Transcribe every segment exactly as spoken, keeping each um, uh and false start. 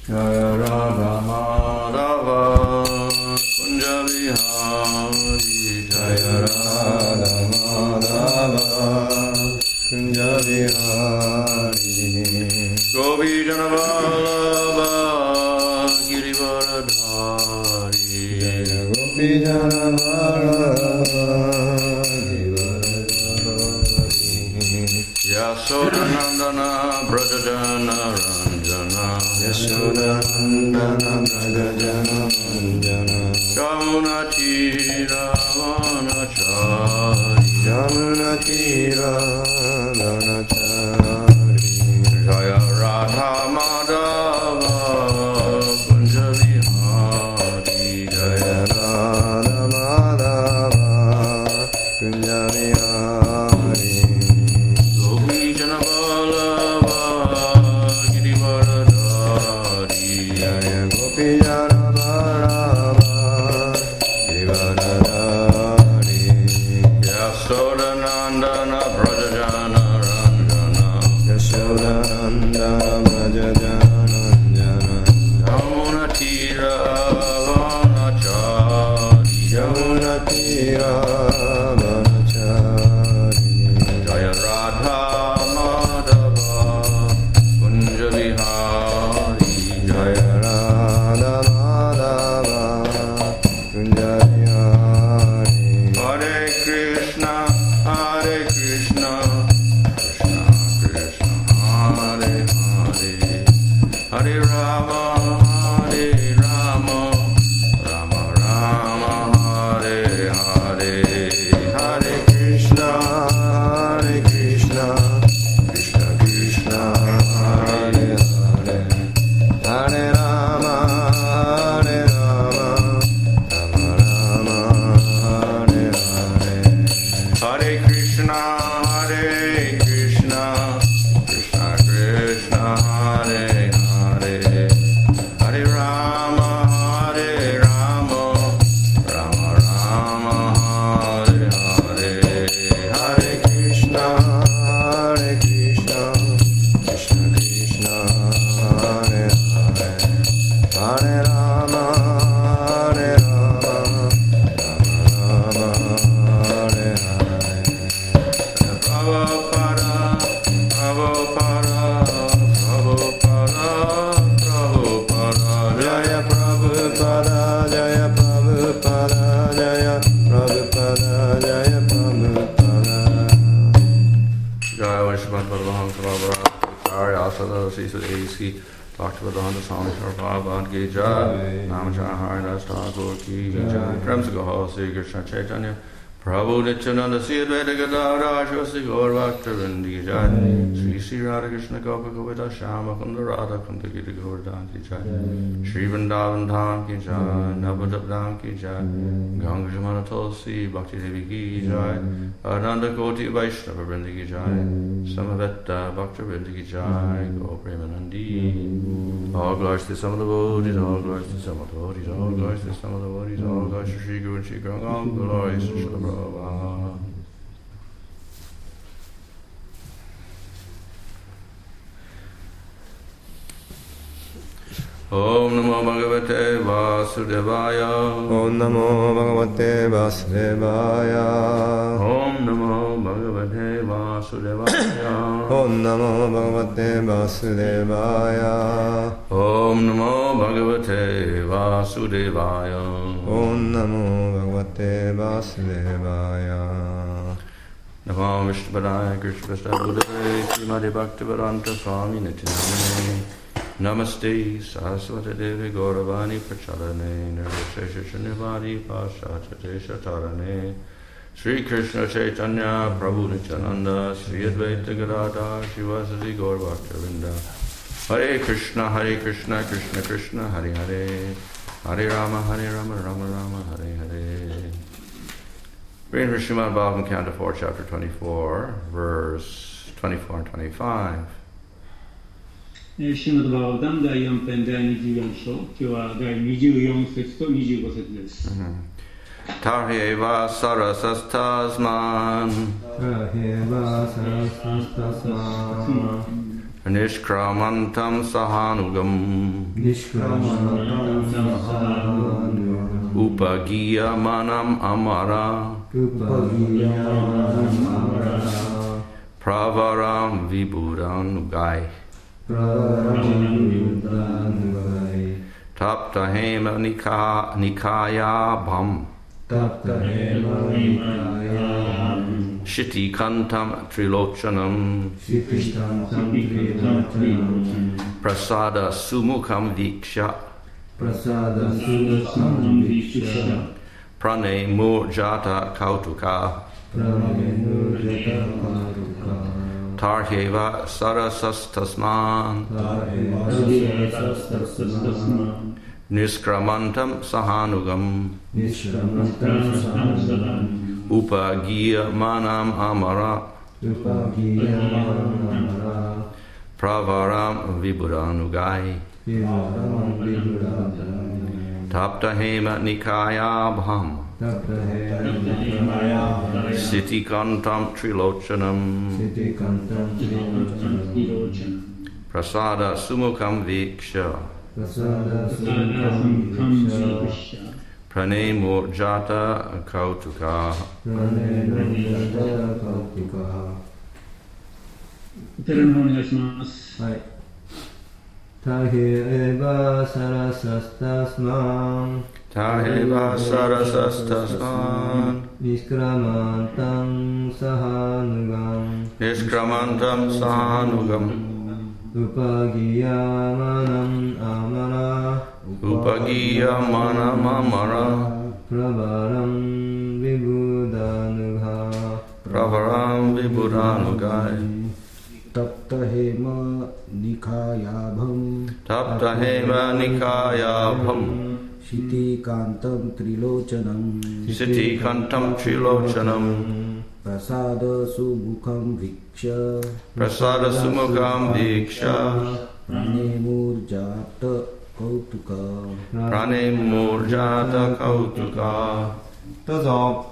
Jaya Radha Madhava Kunja Vihari Jaya Radha Madhava Kunja Vihari Gopi Jana Vallabha Girivaradhari Jaya Gopi Jana Vallabha Yasodhanandana Brajajana Ranjana Yasodhanandana Brajajana Ranjana Yamuna Tira Vanachari Yamuna Tira Vanachari Jaya Radha Madhava Kunja Vihari Jaya Radha Madhava Kunja Vihari Yasodhanandana Brajajana Ranjana Yasodhanandana Brajajana Ranjana Yamuna Tira Vanachari Yamuna Tira Vanachari Jaya Radha Madhava Kunja Vihari Jaya Radha Madhava Kunja Vihari Hare Krishna Hare Krishna Krishna Krishna Hare Hare Hare Rama Hare Rama Rama Rama Hare Hare Hare Krishna Hare Krishna Krishna Krishna Hare Hare Hare Rama Hare Rama Rama Rama Hare Hare Hare Krishna Hare Krishna Krishna Krishna Hare Hare Hare Rama Hare Rama Rama Rama Hare Hare Hare Krishna Hare Krishna Krishna Krishna Hare Hare Hare Rama Hare Rama Rama Rama Hare Hare Prabhupada Prabhupada Prabhupada Prabhupada Jaya Prabhupada Jaya Prabhupada Jaya Prabhupada Jaya Prabhupada Jaya Vishwanath Bhagavan Prabhupada Jaya Asada Sisa Esi Bhaktivedanta Swami Prabhupada Ki Jai Namachara Haridas Thakur Ki Jai Kremsagaha Sri Krishna Chaitanya Prabhu Nityananda Sri Advaita Gadadhara Shri Gaur Bhaktivinoda Ki Jai Sri Sri Radha Krishna Gopa Govita Shama Kunda Radha Kunda Gita Govardhan Ki Jai Sri Vrindavan Dham Ki Jai Navadvip Dham Ki Jai Ganga Jamana Tulsi Bhakti Devi Ki Jai Ananda Koti Vaishnava Vrinda Ki Jai Samaveta Bhakta Vrinda Ki Jai Go Premanandi All glories to some of the devotees, all glories to some of the devotees, all glories to some of the devotees, all glories to Sri Guru and Sri Guru, all glories to Srila Prabhupada. Om Namo Bhagavate Vasudevaya. Om Namo Bhagavate Vasudevaya. Om Namo Bhagavate Vasudevaya. Om Namo Bhagavate Vasudevaya. Om Namo Bhagavate Vasudevaya. Om Namo Bhagavate Vasudevaya. Namo Vishnupadaya Krishna Buddhave Srimati Bhaktivedanta Swami Nityanamane Namaste Saraswati Devi Gauravani Prachalane Nirvishesha Shrinivari Paschatya Deshatarane Sri Krishna Chaitanya Prabhu Nityananda Sri Advaita Gadadhar Shivasati Gaur Bhaktivedanta Hare Krishna Hare Krishna Krishna Krishna Hare Hare Hare Rama Hare Rama Rama Rama Hare Hare. Reading from Srimad Bhagavatam Canto four, Chapter twenty-four, verse twenty-four and twenty-five. シリマド・バーガバタムだいよん編だいにじゅうよん章、今日はだいにじゅうよん節とにじゅうご節です。 Tarheva sarasastasman Tarheva sarasastasman Nishkramantam sahanugam Nishkramantam sahanugam Upagiyamanam amara Upagiyamanam amara Pravaram vibudanugai Pravaram vibudanugai Taptahema nika, nikaya bham Taptahema nikaya Shiti kantam trilochanam Shitikantam trilochanam Prasada sumukham viksha Prasada sumukham viksha Prane murjata kautuka Prane murjata kautuka Tarheva sarasastasman Tarheva sarasastasman Niskramantam sahanugam Nishramantam sahanugam Upagiya manam amara Upagiyamanam amara Pravaram vibudanugai Pravaram vibudanugai Taptahema nikaya bham Taptahema nikaya Sitikantam trilochanam Sitikantam trilochanam Prasada sumukham viksha Prasada sumukham viksha Prane murjata kautuka Prane murjata kautuka お寺の方お願いします。 はい。タヘエバサラサスタスマン Taheva sarasastasman Nishkramantam sahanugam Nishkramantam sahanugam Upagiyamanam amara Upagiyamanam amara Pravaram vibudanugha Pravaram vibudanugai Taptahema nikayabham Taptahema nikayabham Shiti kantam trilochanam Siti kantam trilochanam Prasada sumukham viksha Prasada sumukham viksha Prane murjata kautuka Prane murjata kautuka どうぞ。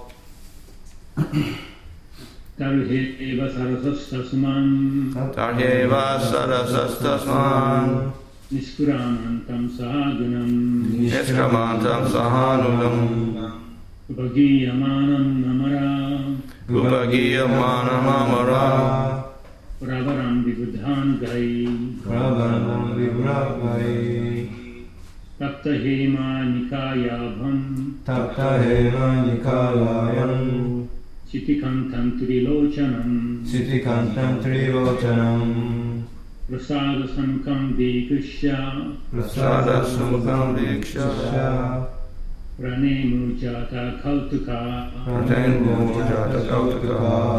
タルヘエバサラサスタスマン Taheva sarasastasman Nishkramantam sahagunam Nishkramantam sahanugam Upagiyamanam namara Upagiyamanam amara Pravaram vibudanugai Pravaram vibudanugai Taptahema nikayabham Taptahema nikayam Sitikantam trilochanam Sitikantam trilochanam Prasada samukam viksha Prasada sumukham viksha Prane murjata kautuka Prane murjata kautuka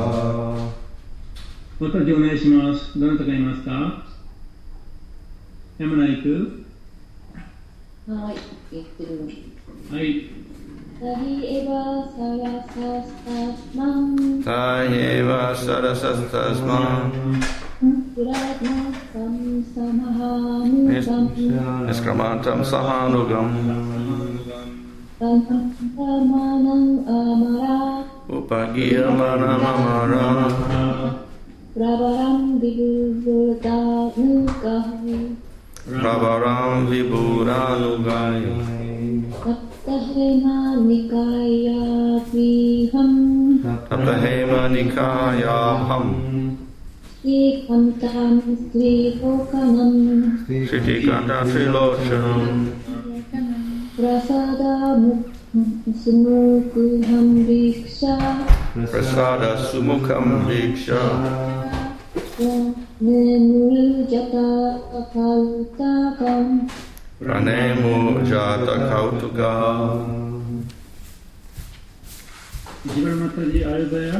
私お願いします。どなたかいますか？山名行く？ はい、言ってるの。 はい。 タヒエバサラサスタスマン Taheva sarasastasman プラナサムサマハムサム Nishkramantam sahanugam タンタマナンアマラ Upagiyamanam amara プラバランビブブダヌカフ Pravaram vibudanugai Taptahema nikaya viham Taptahema nikayabham Sikantam srilokanam Sitikantam trilochanam Prasada sumukham viksha Prasada sumukham viksha Nemurjata kautakam Prane murjata kautuka 一番またじあれだよ。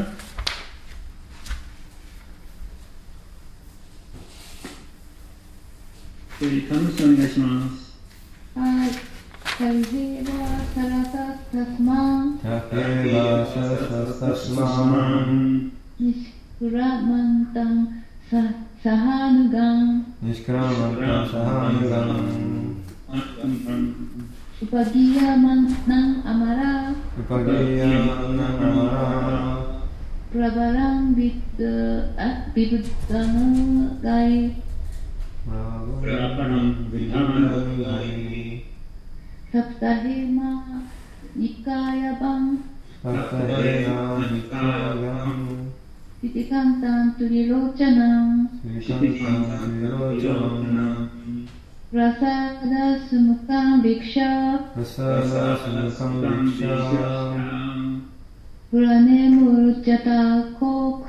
えー、神主お願いします。 はい。タルヘバサラサスタスマン Taheva sarasastasman Nishkramantam sahanugam Nishkramantam sahanugam Upagiyamanam amara Upagiyamanam amara Pravaram vibudanugai Raparam Vidhanavai Saptahema Nikayabam Saptahena Nikayabam Titikantam Turilochanam Titikantam Turilochanam Prasada Sumukam Viksha Prasada Sumukam Viksha Purane Murjata Kok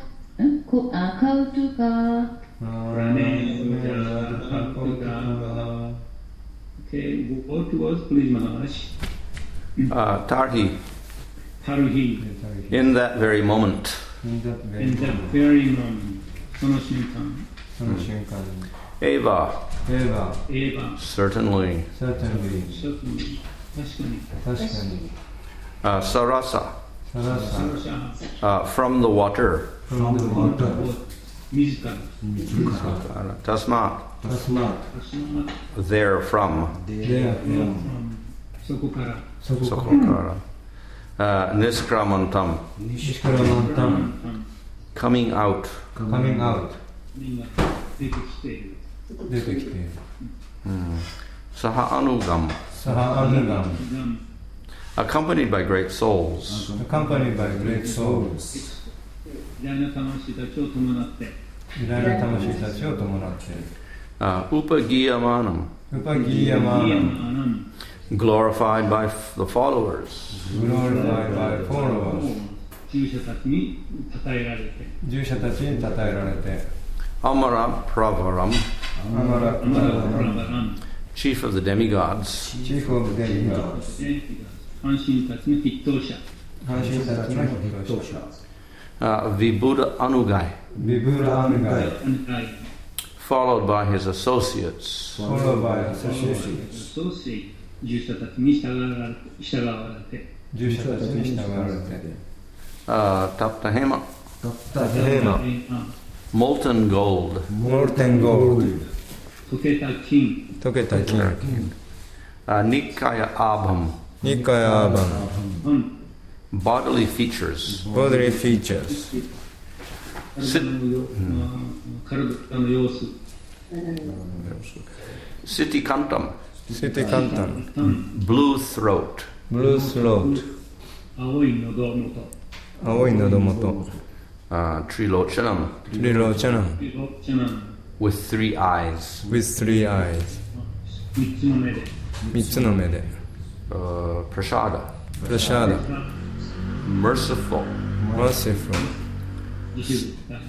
Kautuka Prane Murjata Kautuka. Okay, what was please Maharaj? Uh, Tarhi, Tarhi. in that very moment, In that very In that moment. very moment, その瞬間、 その瞬間に Eva, Eva Eva, certainly, certainly certainly、確かに、 確かに uh, Sarasa, サラサ uh, from the water, from the water 自ら、 uh, Tasmat, タスマ there from, there from そこから、 そこから Sokokara, uh, Niskramantam, 西から満タン coming out, coming out みんな出てきている。 出てきている Saha Anugam, サハアヌガン accompanied by great souls, accompanied by great souls 偉大な魂たちを伴って、 偉大な魂たちを伴って uh, Upagiyamanam, ウパギヤマーナムナ glorified by f- the followers, glorified by followers 従者たちに称えられて、 従者たちに称えられて Amara Pravaram, アマラクタアマラ・プララバラン、 chief of the demigods, チーフオブデリガー阪神たちの筆頭者、 阪神たちの筆頭者 uh, Vibhuda Anugai, ビブラアンガイアンカイ、 followed by his associates, followed by associates そして従者たちに従われて、従われて、 従者たちに従われて uh, Taptahema, タヘーマ molten gold, モルテンゴール溶けた金、 溶けた金 uh, Nikaya Abham, ニカヤアバンうん、 bodily features, bodily features 体のよ、体の様子、 Sitikantam, City Canton うん、 blue throat, Blue Throat 青い喉元、 青い喉元 uh, Trilochanam, Trilochanam チャナン、 with three eyes, with three eyes 三つの目で、 三つの目で uh, Prashada, プラシャーダ merciful, Merciful 自主だ、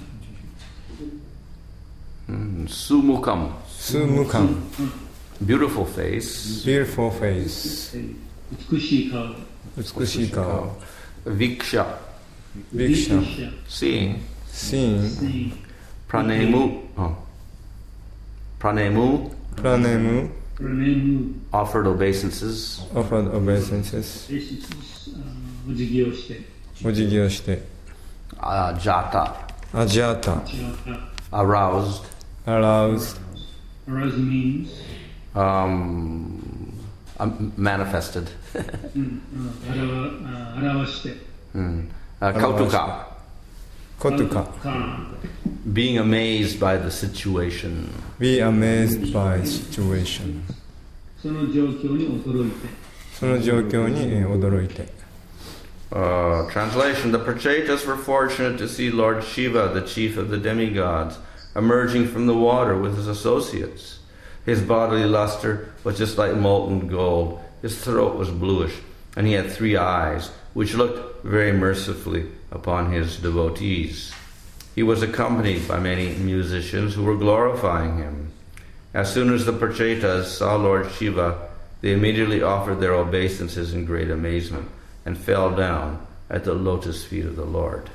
mm, Sumukam, スムカン beautiful face, Beautiful face 美しい顔、 美しい顔 Viksha, ビクシャン seeing, Seeing Pranemu, oh, Pranemu, プラネムプラネム、 offered obeisances, Offered obeisances レシス、お辞儀をして、 お辞儀をして uh, Jata, アジャータ違った aroused, Aroused arouse means、 um, um, manifested, うんうん、表表して、 mm. uh, Kautuka, コトカか、 being amazed by the situation, Be amazed by situation その状況に驚いて、 その状況にえー驚いて Uh, translation: The Prachetas were fortunate to see Lord Shiva, the chief of the demigods, emerging from the water with his associates. His bodily luster was just like molten gold. His throat was bluish, and he had three eyes, which looked very mercifully upon his devotees. He was accompanied by many musicians who were glorifying him. As soon as the Prachetas saw Lord Shiva, they immediately offered their obeisances in great amazement and fell down at the lotus feet of the Lord.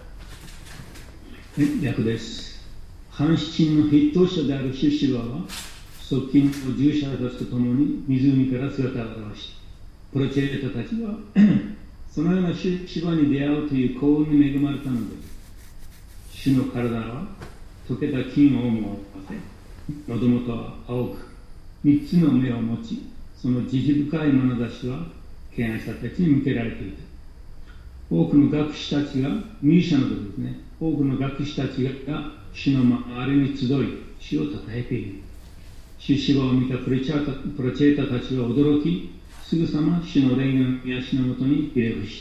訳です。半七の筆頭者であるシュシワは、側近の従者たちと共に湖から姿を現し、プロチェータたちはそのようなシュシワに出会うという幸運に恵まれたので、主の体は溶けた金を思わせ、喉元は青く、三つの目を持ち、その慈悲深い眼差しは敬愛者たちに向けられていた。多くの学士たちが、ミュージシャンのことですね、多くの学士たちが主の周りに集い、主を称えている。 主シバを見たプロチェータ、プロチェータたちは驚き、すぐさま主の霊の癒しのもとにひれ伏した。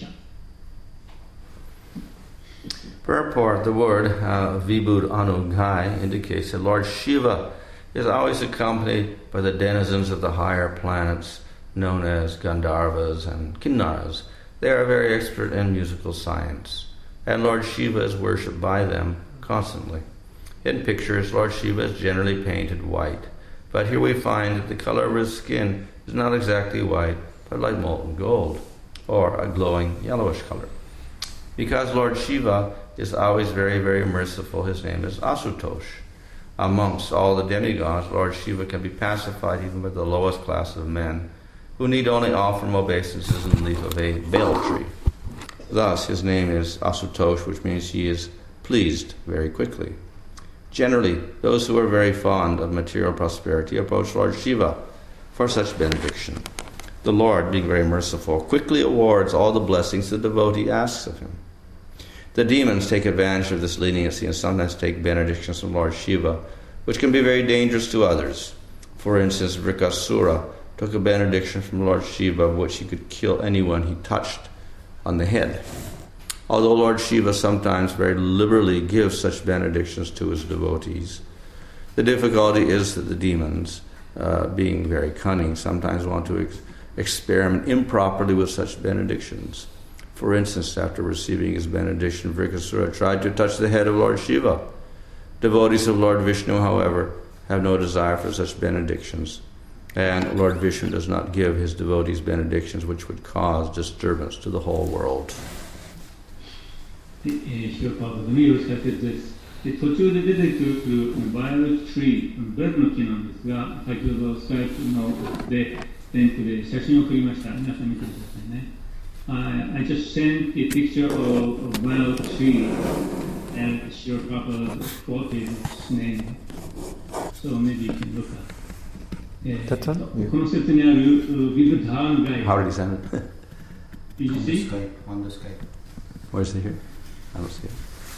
Purport, the word uh, Vibhuda Anugai indicates that Lord Shiva is always accompanied by the denizens of the higher planets known as Gandharvas and Kinnaras. They are very expert in musical science, and Lord Shiva is worshipped by them constantly. In pictures, Lord Shiva is generally painted white, but here we find that the color of his skin is not exactly white, but like molten gold, or a glowing yellowish color. Because Lord Shiva is always very, very merciful, his name is Asutosh. Amongst all the demigods, Lord Shiva can be pacified even by the lowest class of men, who need only offer him obeisances in the leaf of a bael tree. Thus, his name is Asutosh, which means he is pleased very quickly. Generally, those who are very fond of material prosperity approach Lord Shiva for such benediction. The Lord, being very merciful, quickly awards all the blessings the devotee asks of him. The demons take advantage of this leniency and sometimes take benedictions from Lord Shiva, which can be very dangerous to others. For instance, Vrikasura took a benediction from Lord Shiva, which he could kill anyone he touched on the head. Although Lord Shiva sometimes very liberally gives such benedictions to his devotees, the difficulty is that the demons, uh, being very cunning, sometimes want to ex- experiment improperly with such benedictions. For instance, after receiving his benediction, Vrikasura tried to touch the head of Lord Shiva. Devotees of Lord Vishnu, however, have no desire for such benedictions, and Lord Vishnu does not give his devotees benedictions which would cause disturbance to the whole world. シロパーバドのよろしく解説です。で途中で出てくるバイオレットツリー、ベルの木なんですが、先ほどスカイプのでテンプで写真を送りました。皆さん見てくださいね。I, I just sent a picture of a wild tree and Shri Prabhupada quoted its name. So maybe you can look at. That one? Yeah. この説にあるビブダーンガイ。 How did he send it? Did you see? On the Skype. Where's it here? I don't see it.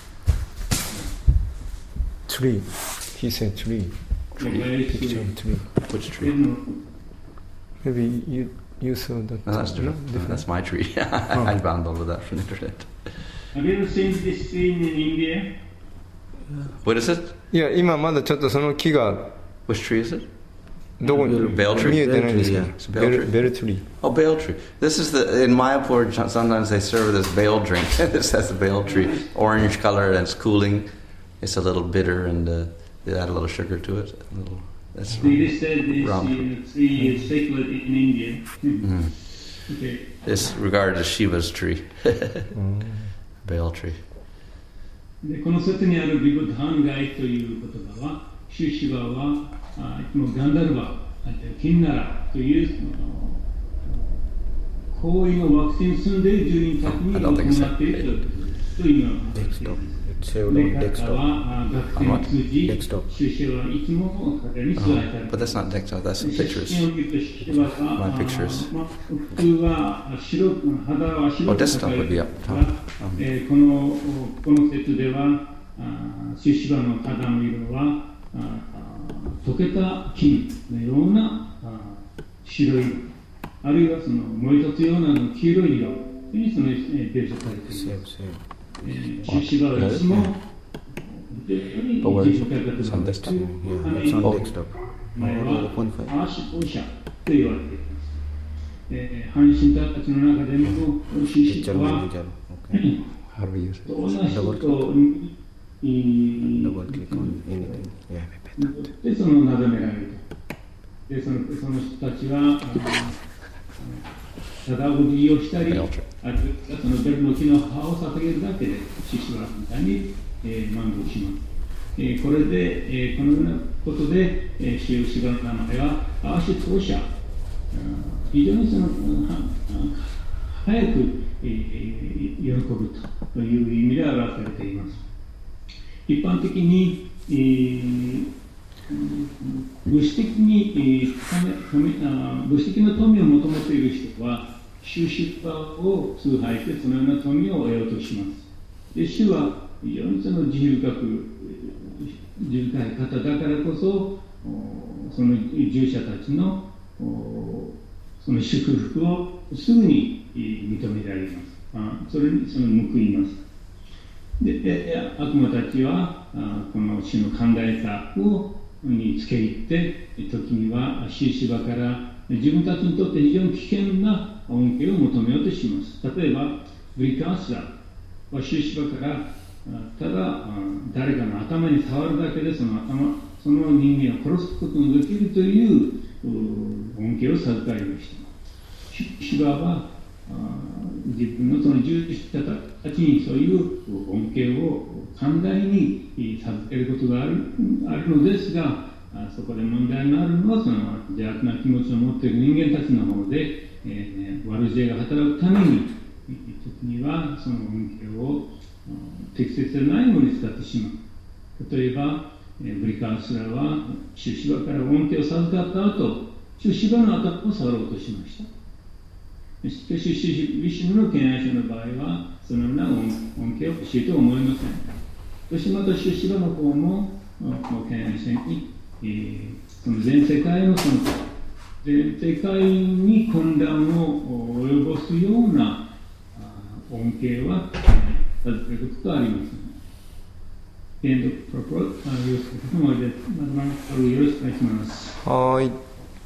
Tree. He said tree. Tree. Picture of tree. Which tree? Maybe you you saw that. No, that's different. No, that's my tree. Oh. I found all of that from the internet. Have you ever seen this tree in India? What is it? いや今まだちょっとその木が Which tree is it? どこに Bael tree. 見えてないんですけど It's a ベ bael ル tree. ベルツリー Oh, bael tree. This is the in Mayapur. Sometimes they serve this bael drink. This has the bael tree, orange color, and it's cooling. It's a little bitter, and uh, they add a little sugar to it. A little. That's They said this round. uh, tree is sacred in India. Mhm. Okay. It's regarded as Shiva's tree. Bael tree. でこの説にあるビブダーンガイという言葉は、シュシバはあいつもガンダルバ、キンナラという行為の惑星に住んでいる住人たちに行っているということです。というのは Desktop. It's saved on で彼 desktop. は学生を通じ、 Desktop. シュシバはいつも彼に座られた。 But that's not desktop. That's some 写 pictures. 真を見るとシュシバが My pictures. まあ普通は白肌は白 Oh, く desktop 描 would い be て up る top. が、えーこのこの説ではあシュシバの肌の色はあ溶けた金のようなあ白い色、あるいはその燃え立つようなの黄色い色にその描写されています。 Save, save. えーシュシバはいつも But where is it? It's on desktop. Yeah, it's on Oh. desktop. 前は Open file. アーシュ放射と言われています。えー、阪神たちの中でもシュシバ Digital は manager. Okay. How do we use it? どんな人に Double click on anything. Yeah. でその眺められると。でそのその人たちはただを利用したり、あるいはそのベルの木の葉を捧げるだけでシシバみたいに、えー、満足します。えー、これで、えー、このようなことで、えー、シシバの名前はアーシュ投射、非常にそのは早く、えー、喜ぶという意味で表されています。一般的に、えー、物質的に、えー、あ物質的な富を求めている人は収出版を崇拝してそのような富を得ようとします。で主は非常にその自由深く自由深い方だからこそその従者たちのその祝福をすぐに認められます。あそれにその報います。で、悪魔たちはこの主の寛大さをにつけ入って、時にはシュシバから自分たちにとって非常に危険な恩恵を求めようとします。例えば、ブリカースラはシュシバからただ誰かの頭に触るだけでその頭、その人間を殺すことができるという恩恵を授かりました。シュシバは自分のその従者たちにそういう恩恵を寛大に授けることがある、あるのですが、そこで問題のあるのはその邪悪な気持ちを持っている人間たちの方で、えー、悪知恵が働くために時にはその恩恵を適切でないものに使ってしまう。例えば、えー、ブリカースラはシュシバから恩恵を授かった後、シュシバの頭を触ろうとしました。しかし、ビシュヌの敬愛者の場合は、そのような恩恵を欲しいとは思いません。そしてまた、シュシバの方も、敬愛者に、えー、その全世界のその全世界に混乱を及ぼすような恩恵は授けることはありません。エンドプロポーズ、よろしくお願いします。 はい。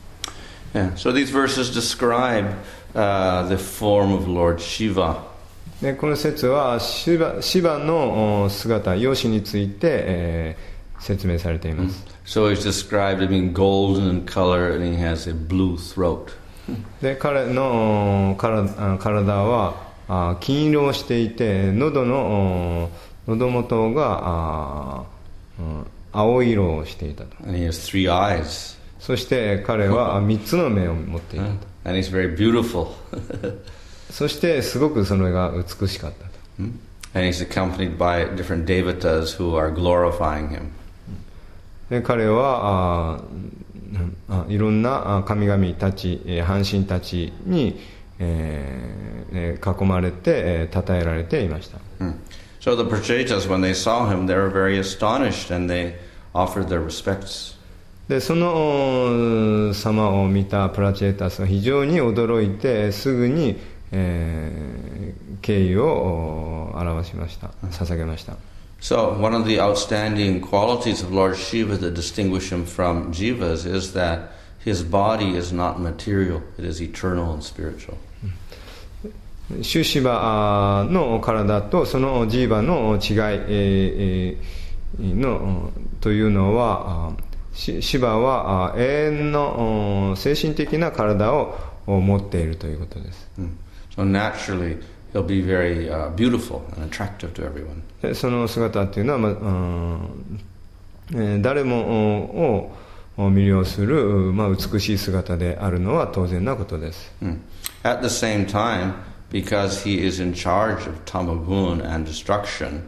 Yeah, so these verses describe uh, the form of Lord Shiva. でこの説はシバ、シバの姿、容姿について、えー、説明されています。 So he's described as being golden in color and he has a blue throat. で彼の体、体は金色をしていて、喉の喉元が青色をしていたと。 And he has three eyes. そして彼は三つの目を持っていたと。 And he's very beautiful. そしてすごくそれが美しかったと。 And he's accompanied by different devatas who are glorifying him. で彼はああいろんな神々たち、半神たちに、えー、囲まれて称えられていました。 So the Prachetas, when they saw him, they were very astonished and they offered their respects. でその様を見たプラチェータスは非常に驚いてすぐに、えー、敬意を表しました、捧げました。 So one of the outstanding qualities of Lord Shiva that distinguish him from Jivas is that his body is not material, it is eternal and spiritual. シュシバの体とそのジーバの違い、えー、のというのは、シバは永遠の精神的な体を持っているということです。 So naturally, he'll be very uh, beautiful and attractive to everyone. その姿というのは、まあうん、誰もを魅了する、まあ、美しい姿であるのは当然なことです。 At the same time, because he is in charge of Tamagun and destruction,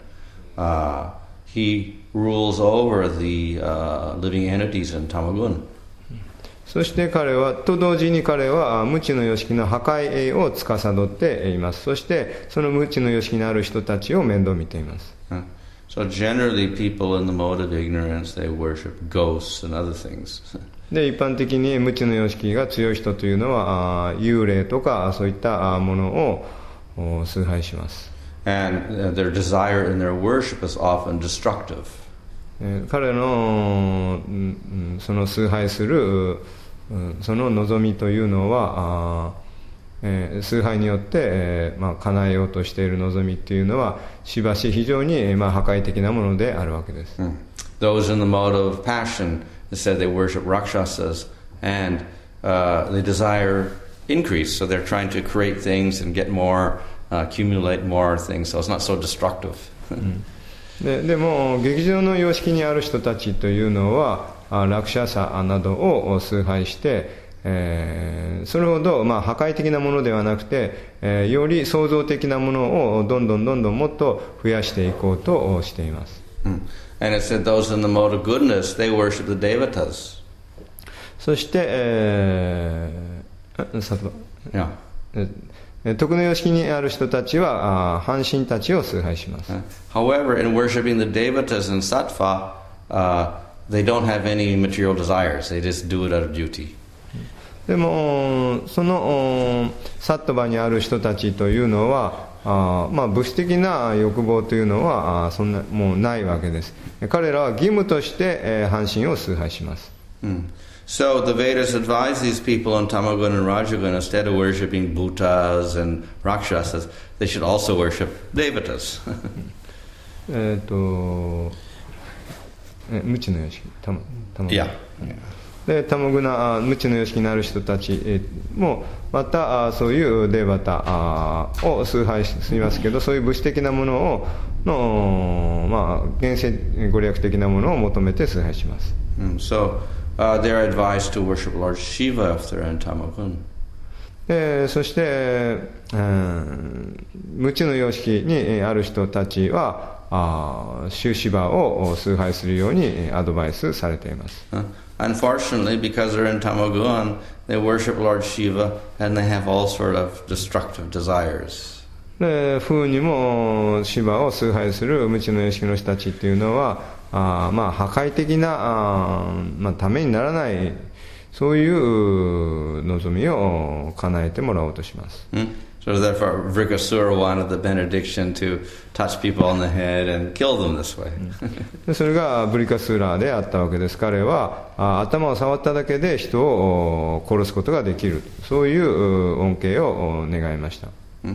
uh, he rules over the uh, living entities in Tamagun. そして彼はと同時に彼は無知の様式の破壊を司っています。そしてその無知の様式にある人たちを面倒見ています。 So generally, people in the mode of ignorance, they worship ghosts and other things. で一般的に無知の様式が強い人というのは幽霊とかそういったものを崇拝します。 And their desire in their worship is often destructive. 彼のその崇拝するその望みというのは、えー、崇拝によって、えーまあ、叶えようとしている望みというのはしばし非常に、まあ、破壊的なものであるわけです。 Mm. Those in the mode of passion, they said they worship rakshasas and uh, they desire increase, so they're trying to create things and get more, uh, accumulate more things, so it's not so destructive. で, でも劇場の様式にある人たちというのはラクシャサなどを崇拝して、えー、それほど、まあ、破壊的なものではなくて、えー、より創造的なものをどんどんどんどんもっと増やしていこうとしています。 Mm. And it said those in the mode of goodness, they worship the devatas. そして、えー、さと、 yeah. 徳の様式にある人たちは半神たちを崇拝します。 However, in worshiping the devatas in Sattva, uh, they don't have any material desires. They just do it out of duty. でもそのサットバにある人たちというのはあ、まあ、物質的な欲望というのはあそんなもうないわけです。彼らは義務として、えー、半身を崇拝します。 Mm. So the Vedas advise these people in Tamaguna and Rajaguna, instead of worshipping Bhutas and Rakshasas, they should also worship Devatas. えっとえ無知の様式たまたま Yeah. でタモグナ無知の様式になる人たちもまたそういうデーバタを崇拝しますけど、そういう物質的なものをの、まあ、現世ご利益的なものを求めて崇拝します。 Mm. So uh, they're advised to worship Lord Shiva if they're in Tamaguna. でそして、うん、無知の様式にある人たちはあシューシバを崇拝するようにアドバイスされています。 Uh, unfortunately, because they're in Tamagun, they worship Lord Shiva and they have all sort of destructive desires. で不運にもシバを崇拝する無知の様式の人たちっていうのはあ、まあ、破壊的なあ、まあ、ためにならないそういう望みを叶えてもらおうとします。 Hmm? So therefore, Vrikasura wanted the benediction to touch people on the head and kill them this way. でそれがブリカスーラーであったわけです。彼はあ頭を触っただけで人を殺すことができる、そういう恩恵を願いました。 Hmm?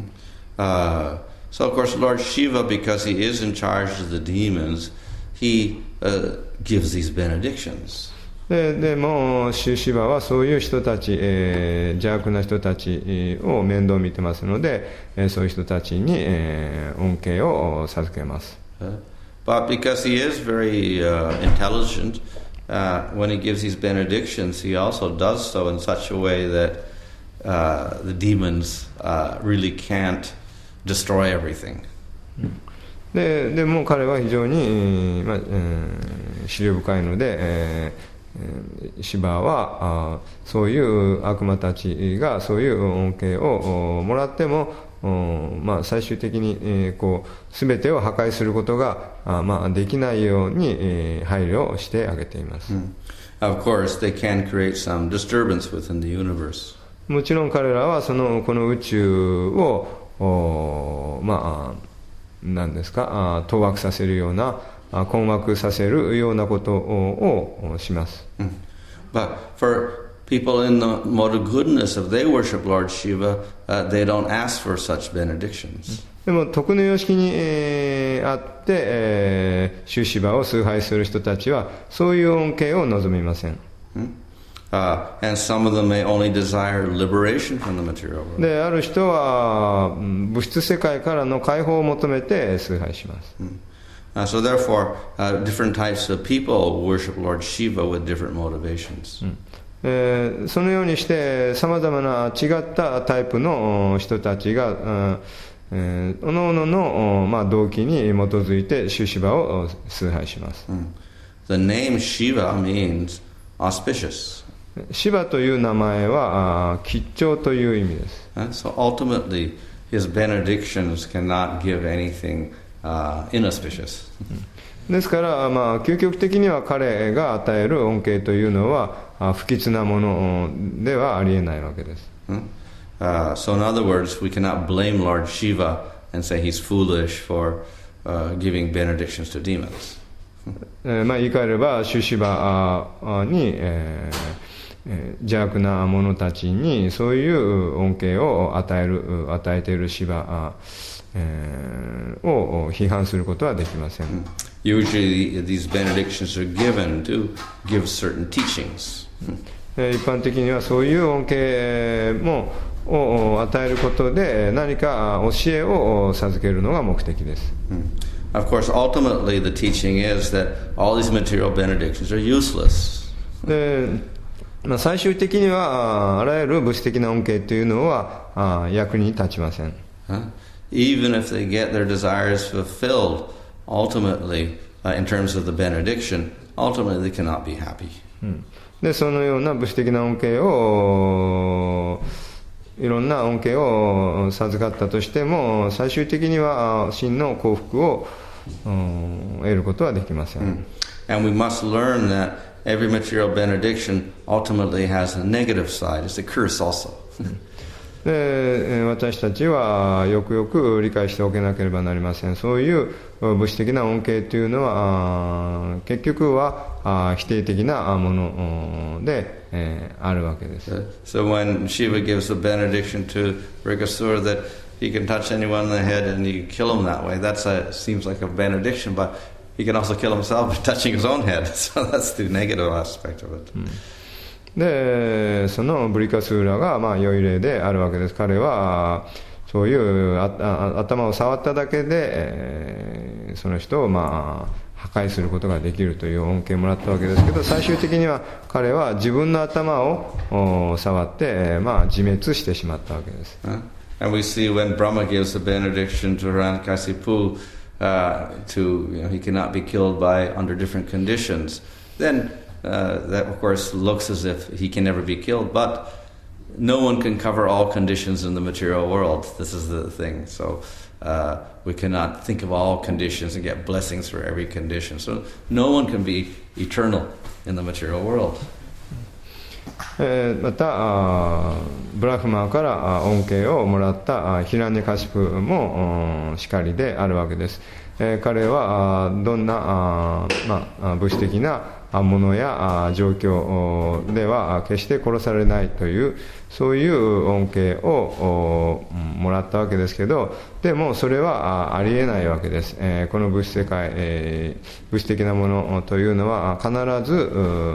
Uh, so of course, Lord Shiva, because he is in charge of the demons, he uh, gives these benedictions. で, でもシュシバはそういう人たち、えー、邪悪な人たちを面倒見てますので、えー、そういう人たちに、えー、恩恵を授けます。 Uh, but because he is very uh, intelligent, uh, when he gives these benedictions, he also does so in such a way that uh, the demons uh, really can't destroy everything. で, でも彼は非常に、まあえー、資料深いので、えーシバはあそういう悪魔たちがそういう恩恵をもらっても、まあ、最終的に、えー、こう全てを破壊することがあ、まあ、できないように、えー、配慮をしてあげています。 Mm. Of course, they can create some disturbance within the universe. もちろん彼らはそのこの宇宙をまあ何ですかあ当惑させるような困惑させるようなことをします。 Mm. But for people in the mode of goodness, if they worship Lord Shiva, uh, they don't ask for such benedictions. でも徳の様式に、えー、あって、えー、シュシバを崇拝する人たちはそういう恩恵を望みません。 Mm. Uh, and some of them may only desire liberation from the material world. である人は物質世界からの解放を求めて崇拝します。 Mm. Uh, so therefore, uh, different types of people worship Lord Shiva with different motivations. うんえー、そのようにしてさまざまな違ったタイプの人たちが、うんえー、おのおのの、まあ、動機に基づいてシュシバを崇拝します。 Mm. The name Shiva means auspicious. シバという名前は吉祥という意味です。 Uh, so ultimately, his benedictions cannot give anything Uh, inauspicious. ですから、まあ、究極的には彼が与える恩恵というのは不吉なものではありえないわけです。 Hmm? Uh, so in other words, we cannot blame Lord Shiva and say he's foolish for uh, giving benedictions to demons. えーまあ、言い換えればシュシバに、えーえー、邪悪な者たちにそういう恩恵を与える与えているシバえー、を批判することはできません。 Usually these benedictions are given to give certain teachings. 一般的にはそういう恩恵もを与えることで何か教えを授けるのが目的です。 Of course, ultimately the teaching is that all these material benedictions are useless. でまあ、最終的にはあらゆる物質的な恩恵というのは役に立ちません。 Huh? Even if they get their desires fulfilled, ultimately, uh, in terms of the benediction, ultimately they cannot be happy. うん、でそのような物質的な恩恵をいろんな恩恵を授かったとしても最終的には真の幸福を、うん、得ることはできません。 Mm. And we must learn that every material benediction ultimately has a negative side. It's a curse also. で私たちはよくよく理解しておけなければなりません。そういう物質的な恩恵というのは結局は否定的なもので、えー、あるわけです。 So when Shiva gives a benediction to Rikasura that he can touch anyone in the head and you kill him that way, that seems like a benediction, but he can also kill himself by touching his own head. So that's the negative aspect of it. うんでそのブリカスーラがまあ良い例であるわけです。彼はそういうああ頭を触っただけで、えー、その人をまあ破壊することができるという恩恵をもらったわけですけど、最終的には彼は自分の頭を触って、えー、まあ自滅してしまったわけです。 Huh? And we see when Brahma gives a benediction to Hiranyakasipu, uh, to you know, he cannot be killed by under different conditions, then Uh, that of course looks as if he can never be killed, but no one can cover all conditions in the material world. This is the thing. So uh, we cannot think of all conditions and get blessings for every condition. So no one can be eternal in the material world. えー、またブラフマーから恩恵をもらったヒラニカシプもしかりであるわけです。えー、彼はどんなあ、まあ、物質的なものや状況では決して殺されないというそういう恩恵をもらったわけですけど、でもそれはありえないわけです。えー、この物質世界、えー、物質的なものというのは必ず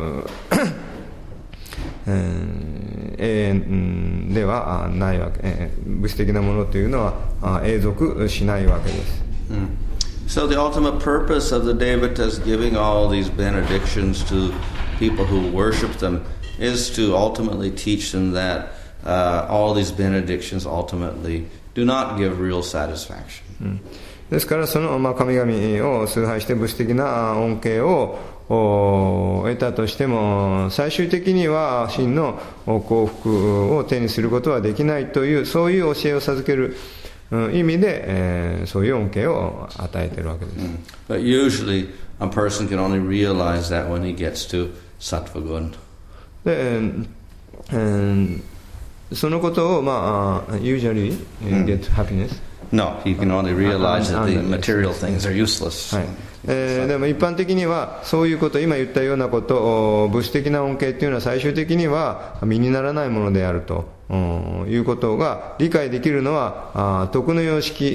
えー、永遠ではないわけ、えー、物質的なものというのは永続しないわけです。 うん。So the ultimate purpose of the Devatas giving all these benedictions to people who worship them is to ultimately teach them that uh, all these benedictions ultimately do not give real satisfaction. うん、ですからその、まあ、神々を崇拝して物質的な恩恵を得たとしても最終的には真の幸福を手にすることはできないというそういう教えを授ける意味で、えー、そういう恩恵を与えているわけです。 Mm. But usually a person can only realize that when he gets to sattva gun. で、えー、そのことをまあ usually get happiness. No, he can only realize that the material things are useless. はい。えー、でも一般的にはそういうこと今言ったようなこと物質的な恩恵というのは最終的には身にならないものであるということが理解できるのは徳の様式に、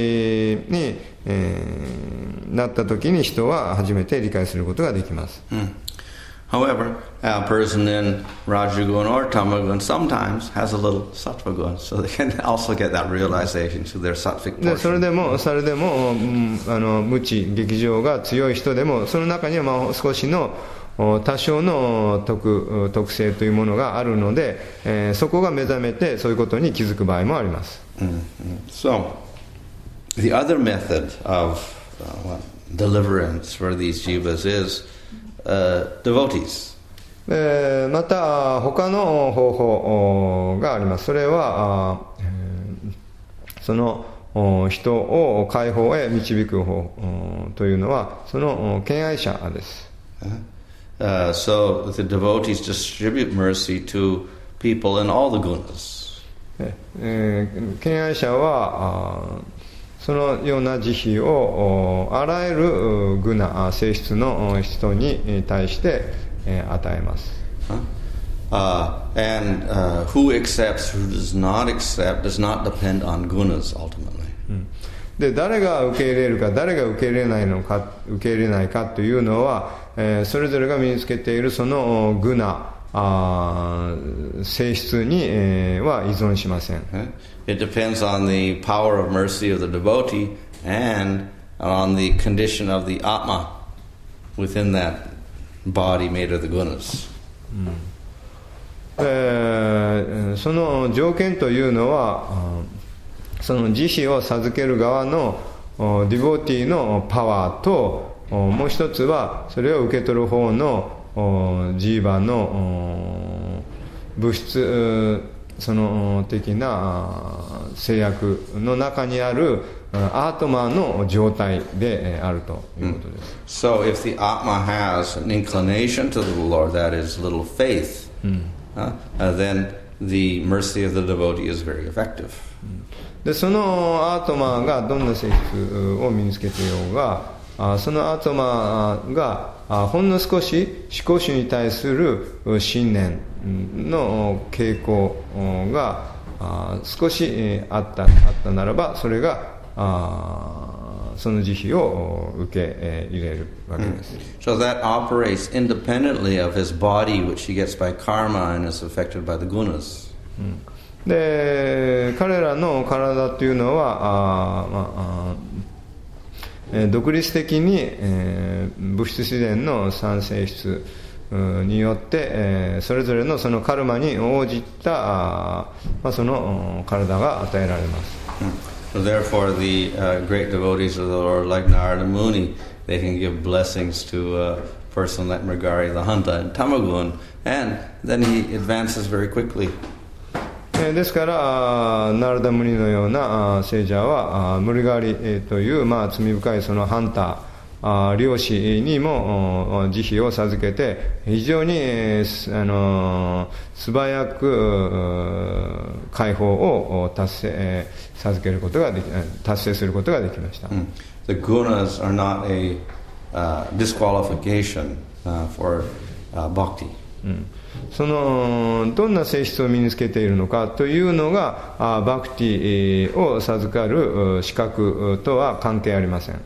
えー、なった時に人は初めて理解することができます。 Mm. However, a person in Rajagun or Tamagun sometimes has a little sattva gun, so they can also get that realization to their sattvic portion. でそれでもそれでも、うん、あの無知劇場が強い人でもその中にはまあ少しの多少の 特, 特性というものがあるので、えー、そこが目覚めてそういうことに気づく場合もあります。 Mm-hmm. So, the other method of uh, what, deliverance for these jivas is、uh, devotees. えー、また他の方法があります。それは、えー、その人を解放へ導く方というのはその敬愛者です。 Uh, so the devotees distribute mercy to people in all the gunas. えー、敬愛者はそのような慈悲をあらゆるグナ性質の人に対して与えます。 Uh, and uh, who accepts, who does not accept, does not depend on gunas ultimately. うんで誰が受け入れるか誰が受け入れないのか受け入れないかというのは、えー、それぞれが身につけているそのグナあ性質に、えー、は依存しません。 It depends on the power of mercy of the devotee and on the condition of the atma within that body made of the gunas. うんえー、その条件というのはその慈悲を授ける側のディボティのパワーともう一つはそれを受け取る方のジーバの物質その的な制約の中にあるアートマの状態であるということです。 So if the Atma has an inclination to the Lord, that is little faith, uh, uh, then the mercy of the devotee is very effective. でそのアートマがどんな性質を身につけていようが、あそのアートマがあほんの少し思考主に対する信念の傾向があ少しあった、あったならば、それがあその慈悲を受け入れるわけです。 So that operates independently of his body, which he gets by karma and is affected by the gunas. で彼らの体というのはあ、まあえー、独立的に、えー、物質自然の三性質によって、えー、それぞれのそのカルマに応じたあ、まあ、その体が与えられます。 So therefore, the uh, great devotees of the Lord, like Narada Muni, they can give blessings to a person like Mrigari the Hanta in Tamagun, and then he advances very quickly. ですからナルダムニのような聖者はムリガリという、まあ、罪深いそのハンター漁師にも慈悲を授けて非常にあの素早く解放を達成授けることができ達成することができました。 The gunas are not a uh, disqualification uh, for uh, bhakti. そのどんな性質を身につけているのかというのがあバクティを授かる資格とは関係ありません。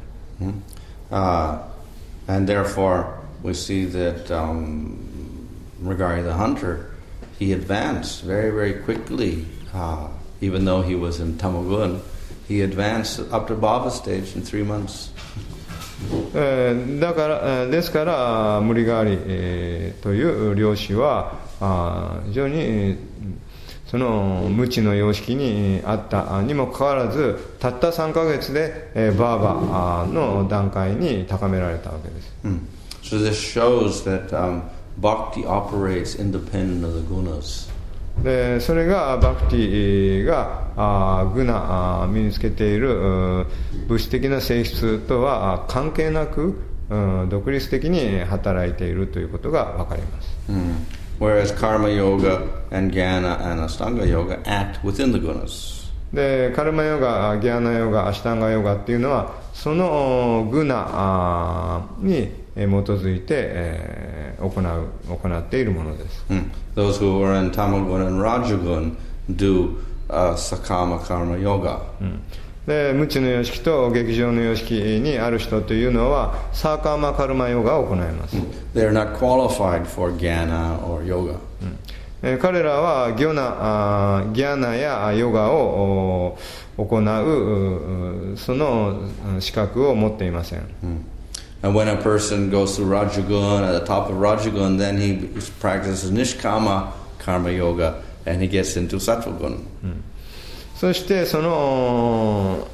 Uh, and therefore we see that um, regarding the hunter, he advanced very, very quickly. Uh, even though he was in Tamagun, he advanced up to Bhava stage in three months. えー、だからですからムリガーリ、えー、という漁師はあ非常に、えー、その無知の様式にあったにもかかわらずたったさんかげつで、えー、バーバの段階に高められたわけです。 Mm. So this shows that um, bhakti operates independent of the gunas. でそれがバクティがあグナあ身につけている物質的な性質とは関係なく独立的に働いているということが分かります。 Mm. Whereas karma yoga and jnana and ashtanga yoga act within the gunas. でカルマヨガ、ギャーナヨガ、アシュタンガヨガっていうのはそのグナに基づいて、えー、行う行っているものです。 Mm. Those who are in Tamagun and Rajagun do uh, Sakama Karma Yoga. で無知の様式と劇場の様式にある人というのはサーカーマカルマヨガを行います。 They are not qualified for Jnana or Yoga. えー、彼らはギョナあギャーナやヨガを行うその資格を持っていません。 Mm. And when a person goes through Rajagun, at the top of Rajagun, then he practices Nishkama Karma Yoga, and he gets into Sattvagun. そしてその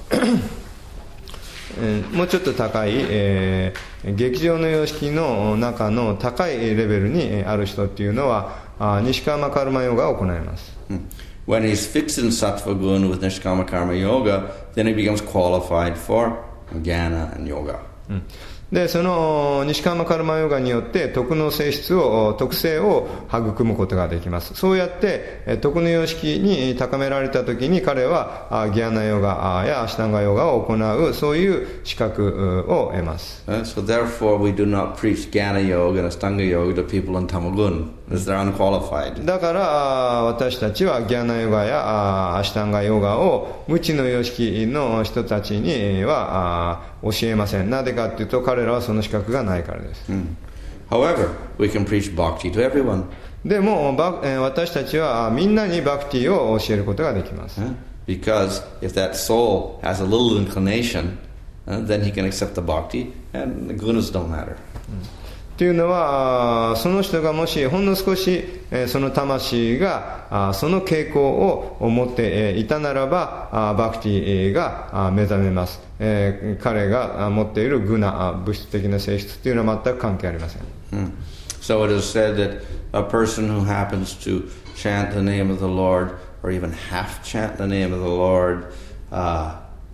もうちょっと高い、えー、劇場の様式の中の高いレベルにある人っていうのは西川カルマヨガを行います。 When he's fixed in Sattvagun with Nishkama Karma Yoga, then he becomes qualified for Jnana and Yoga. でその西川カルマヨガによって徳の性質を特性を育むことができます。そうやって徳の様式に高められた時に彼はギャーナヨガやアシュタンガヨガを行うそういう資格を得ます。 Uh, so therefore we do not preach Jnana Yoga and Ashtanga Yoga to people in Tamagun, because they're unqualified. だから私たちはギャーナヨガやアシュタンガヨガを無知の様式の人たちには教えません。なぜかというと彼らはその資格がないからです。 Mm. However, we can preach bhakti to everyone. でも私たちはみんなにバクティを教えることができます。 Uh, because if that soul has a little inclination, uh, then he can accept the bhakti, and the gunas don't matter. というのはその人がもしほんの少しその魂がその傾向を持っていたならばバクティが目覚めます。彼が持っているグナ物質的な性質というのは全く関係ありません。 Mm. So it is said that a person who happens to chant the name of the Lord or even half chant the name of the Lord, uh,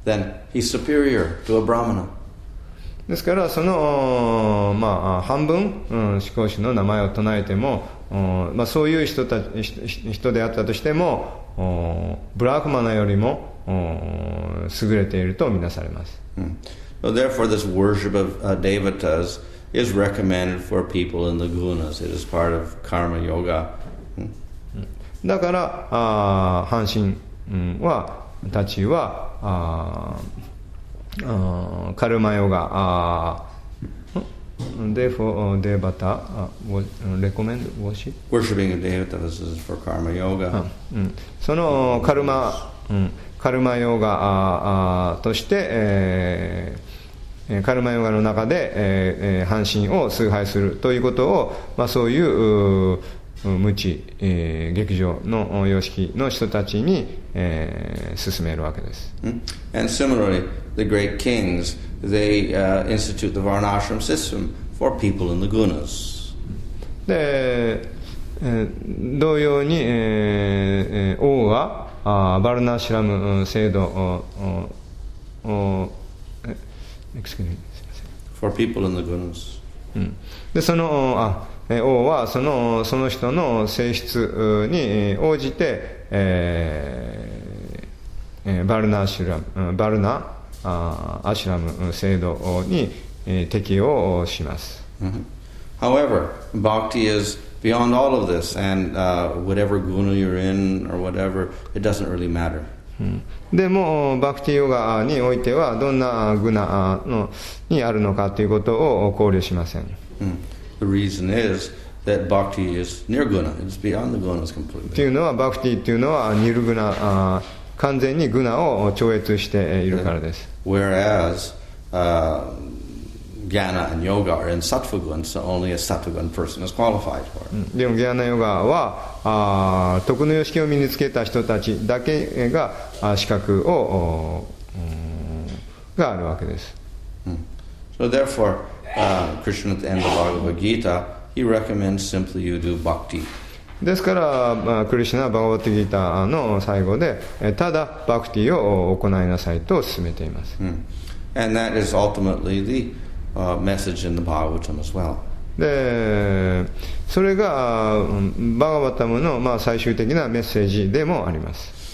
then he's superior to a Brahmana. ですからその、まあ、半分、うん、思考主の名前を唱えても、まあ、そういう人た人であったとしてもブラフマナよりも優れているとみなされます、 mm. So therefore this worship of uh, devatas is recommended for people in the gunas. It is part of karma yoga. だからあ半身はたちはああカルマヨガあ therefore devata recommend worship worshiping of devatas is for karma yoga、 うん、そのカルマ、うん、カルマヨガああとして、えー、カルマヨガの中で、えー、半身を崇拝するということを、まあ、そういう無知、えー、劇場の様式の人たちに、えー、進めるわけです。 And similarly, the great kings, they、uh, institute the Varnashram system for people in the gunas. で、えー、同様に、えー、王はあバルナーシュラム制度を、を、excuse me、 for people in the gunas. うん、でそのあ王はそのその人の性質に応じて、えー、バルナーシュラムバルナーアシュラム制度に適用します。 Mm-hmm. However, bhakti is beyond all of this, and、uh, whatever guna you're in or whatever, it doesn't really matter. うん、でもバクティヨガにおいてはどんなグナのにあるのかということを考慮しません。 Mm. The reason is that bhakti is nirguna. It's beyond the gunas completely. というのはバクティというのはニルグナ完全にグナを超越しているからです。 Whereas、uh, Jnana and yoga are in sattva gun, so only a sattva gun person is qualified for it. でもギャーナヨガはあ徳の様式を身につけた人たちだけが資格をがあるわけです。 Mm. So therefore,Uh, Krishna at the end of Bhagavad Gita, he recommends simply you do bhakti. ですから、まあ、クリシュナはバガバットギータの最後でただバクティを行いなさいと勧めています、 mm. And that is ultimately the、uh, message in the Bhagavatam as well. でそれがバガバタムの、まあ、最終的なメッセージでもあります、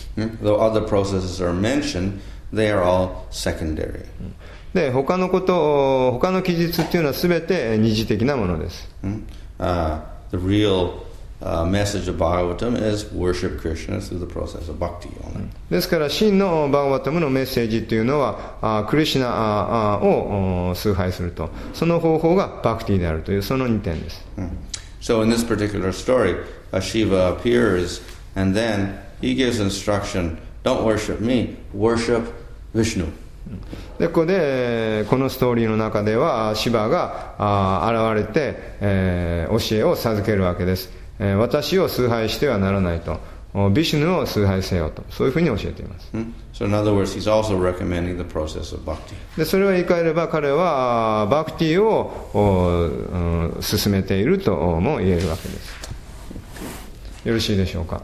mm. Though other processes are mentioned, they are all secondary、 うんで他のこと他の記述っていうのは全て二次的なものです、 uh, The real、uh, message of Bhagavatam is worship Krishna through the process of bhakti only、 ですから真のバガバタムのメッセージっていうのはあクリシュナを崇拝するとその方法がバクティであるというそのにてんです、 mm. So in this particular story、uh, Shiva appears and then he gives instruction, don't worship me, worship Vishnu。 でここでこのストーリーの中ではシバがあ現れて、えー、教えを授けるわけです、えー、私を崇拝してはならないとビシュヌを崇拝せよとそういうふうに教えています、 hmm? So in other words, he's also recommending the process of bhakti. でそれを言い換えれば彼はバクティを、うん、進めているとも言えるわけです。よろしいでしょうか。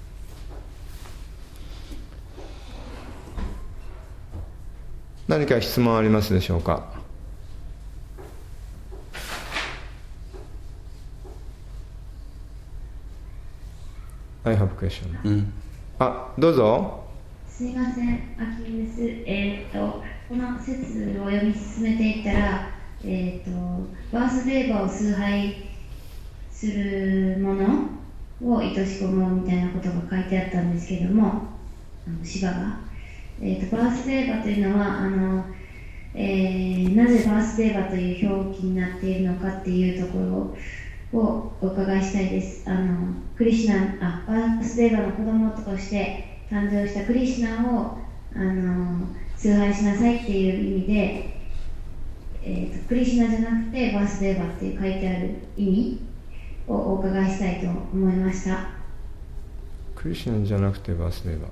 何か質問ありますでしょうか。I have a question、うん、あ、どうぞ。 すみません、あきです。えー、とこの説を読み進めていったら、えー、とバースデーバーを崇拝するものを愛し込むみたいなことが書いてあったんですけども、あのシバが、えー、とバースデーバーというのはあの、えー、なぜバースデーバーという表記になっているのかっていうところをお伺いしたいです。あのクリシュナ、あ、バースデーバーの子供として誕生したクリシュナをあの崇拝しなさいっていう意味で、えー、とクリシュナじゃなくてバースデーバーって書いてある意味をお伺いしたいと思いました。 クリシュナじゃなくてバースデーバー。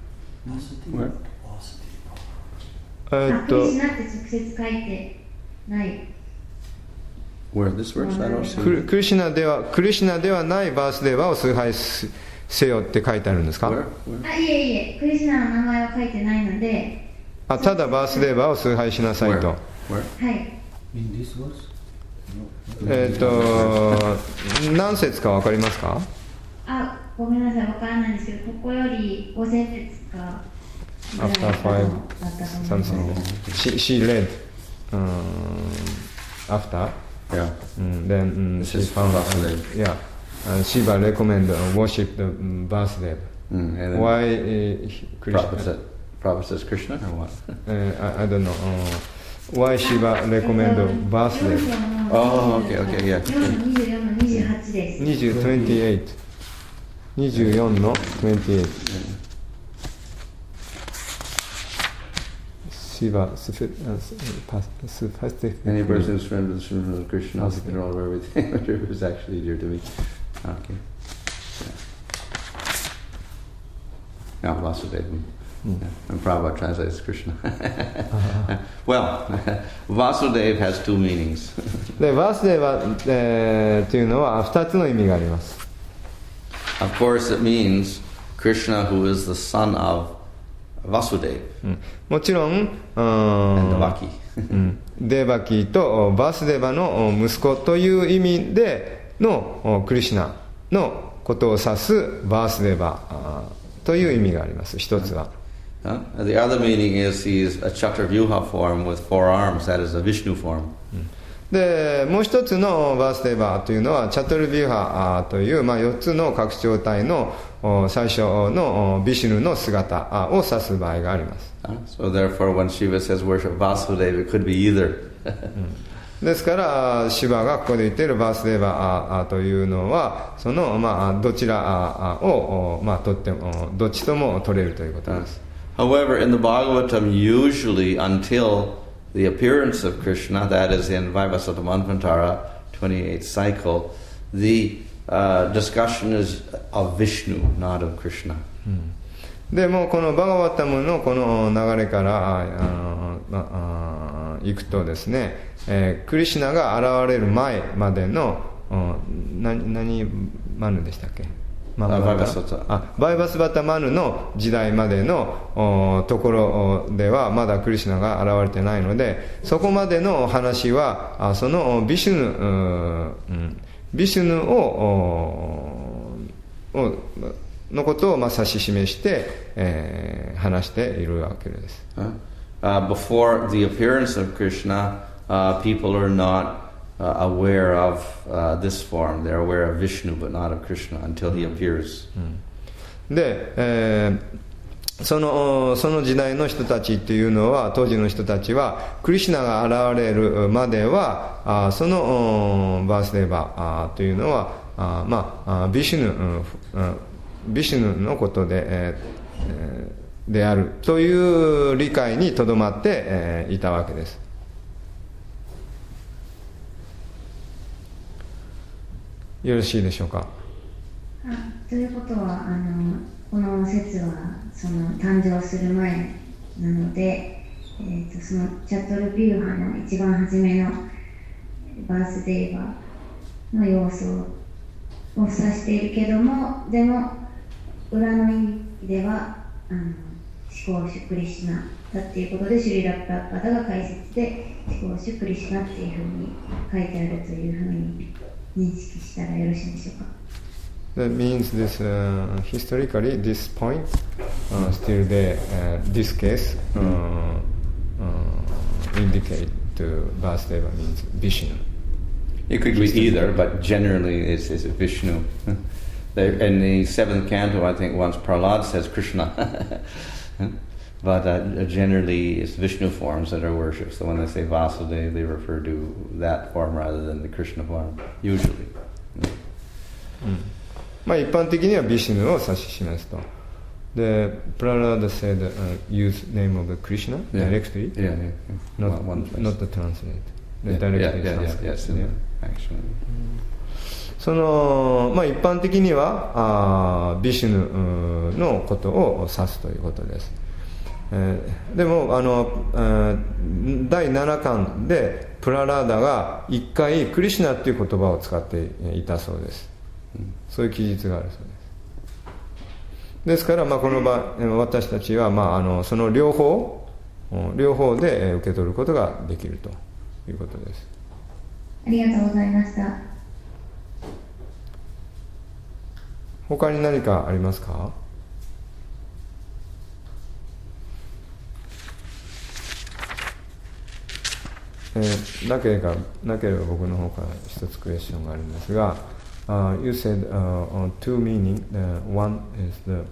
えっと、クリシュナって直接書いてない。 Where this verse? I don't see. クリシュナではクリシュナではないバースデーバーを崇拝せよって書いてあるんですか？ Where? Where? あ、いえいえ、クリシュナの名前は書いてないので。 あ、ただバースデーバーを崇拝しなさいと。 Where? はい。 In this verse? えっと何節か分かりますか？ あ、ごめんなさい、わからないんですけど、ここよりご節かぐらい After だったと five 思います。 something. She, she read um, after. Yeah. Mm, then mm, This she is found out, Vasudeva. yeah, uh, Shiva recommend uh, worship the um, Vasudeva. Mm, and then Why uh, Krishna? Prabhupada said, Prabhupada says Krishna or what? Uh, I, I don't know. Uh, why Shiva recommend Vasudeva? Oh, okay, okay, yeah. よんのにじゅうよんのにじゅうはちです。 にじゅう、にじゅうはち。にじゅうよんのにじゅうはち。Shiva, Any person who's friend with the children of Krishna, the control of everything, which is actually dear to me. Okay. Yeah. Now, Vasudeva. Yeah. And Prabhupada translates Krishna. Well, Vasudeva has two meanings. で、バースデーは、えー、というのはふたつの意味があります。 Of course, it means Krishna, who is the son of Vasudeva うん、もちろん、 and うん Devaki. うんデーバキーとバースデーバの息子という意味でのクリシュナのことを指すバースデーバという意味があります。一つは。 Huh? The other meaning is he is a Chaturvyuha form with four arms. That is a Vishnu form. でもう一つのバースデーバーというのはチャトルビューハという、まあ、よっつの拡張体の最初のビシュヌの姿を指す場合があります。 Huh? So therefore, when Shiva says worship Vasudeva, it could be either. ですからシバがここで言っているバースデーバーというのはその、まあ、どちらを、まあ、取ってもどっちとも取れるということです。 However, in the Bhagavatam, usually until the appearance of Krishna, that is in Vaivasata Manvantara, twenty-eighth cycle, the uh, discussion is of Vishnu, not of Krishna. でもこのバガバタムのこの流れからああいくとですね、えー、クリシュナが現れる前までの何何マヌでしたっけ？まあ、バイバスあバイバスバタマヌの時代までのところではまだクリシュナが現れてないので、そこまでの話はそのビシュヌ、うん、ビシュヌををのことをまあ指し示して、えー、話しているわけです。 Uh, uh, before the appearance of Krishna, uh, people are not、uh, aware of、uh, this form. They're aware of Vishnu, but not of Krishna until he appears. うん、で、えー、そのその時代の人たちっていうのは当時の人たちはクリシュナが現れるまではあそのバースデーバーというのはあまあビシュヌ、うんうんビシュヌのことで、えー、であるという理解にとどまって、えー、いたわけです。よろしいでしょうか。 あということはあのこの説はその誕生する前なので、えー、とそのチャトルビューハの一番初めのバースデーバーの要素を指しているけども、でも裏の意味ではあの思考主クリシュナだっていうことでシュリラ・プラッパダが解説で思考主クリシュナっていうふうに書いてあるというふうに認識したらよろしいでしょうか。 That means this、uh, historically this point、uh, still the、uh, this case、uh, uh, indicate to Vasudeva means Vishnu. It could be either, but generally it's, it's Vishnu. In the seventh canto, I think once Prahlad says Krishna, but uh, generally it's Vishnu forms that are worshipped. So when they say Vasudeva, they refer to that form rather than the Krishna form, usually. うんまあ、一般的にはビシュヌを指し示すと。で、プララーダ said、uh, use name of Krishna Yeah. directly, Yeah, yeah, yeah. not, One place. not the translate. The Yeah, directly yeah, yeah, yeah, translate. yes, yeah, actually. その、まあ、一般的にはあビシュヌのことを指すということです。えー、でもあの、えー、だいななかんでプララーダが一回クリシュナっていう言葉を使っていたそうです。そういう記述があるそうです。ですから、まあ、この場私たちは、まあ、あのその両方両方で受け取ることができるということです。 ありがとうございました。 他に何かありますか？えー、なければ、なければ僕の方から一つクエスチョンがあるんですが、uh, You said uh, two meaning. Uh, one is the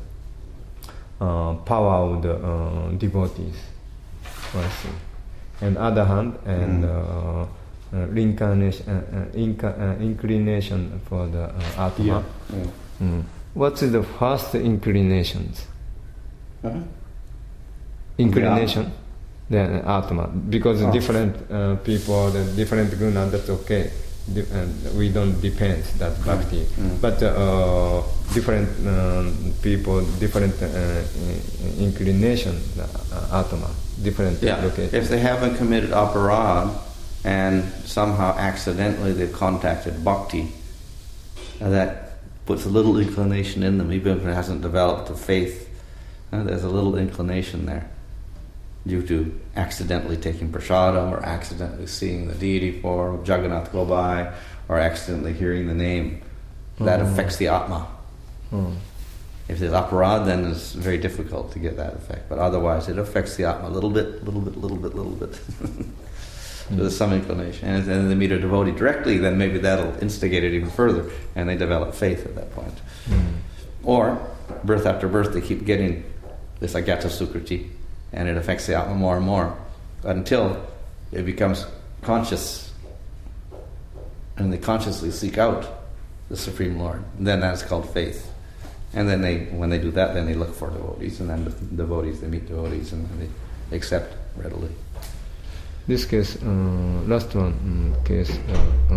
uh, power of the uh, devotees, one thing. And other hand, and uh, uh, reincarnation, uh, uh, inca, uh, inclination for the uh, Atma. Yeah. Yeah. Mm. What's the first inclinations? Uh-huh. Inclination? Then Atma. Because oh. different uh, people, the different guna, that's okay. De- and we don't depend that bhakti. Mm. But uh, different um, people, different uh, inclination, uh, Atma, different yeah. location. If they haven't committed aparad and somehow accidentally they've contacted bhakti, uh, that puts a little inclination in them, even if it hasn't developed the faith. Uh, there's a little inclination there, due to accidentally taking prasadam, or accidentally seeing the deity form of Jagannath go by, or accidentally hearing the name. That mm. affects the Atma. Mm. If there's aparad, then it's very difficult to get that effect. But otherwise, it affects the Atma a little bit, little bit, little bit, little bit. So there's some inclination. And then they meet a devotee directly, then maybe that'll instigate it even further, and they develop faith at that point. Mm. Or, birth after birth, they keep getting this agata sukriti, and it affects the Atma more and more, until it becomes conscious, and they consciously seek out the Supreme Lord. And then that's called faith. And then they, when they do that, then they look for devotees, and then the devotees, they meet devotees, and then they accept readily. This case, uh, last one um, case, uh,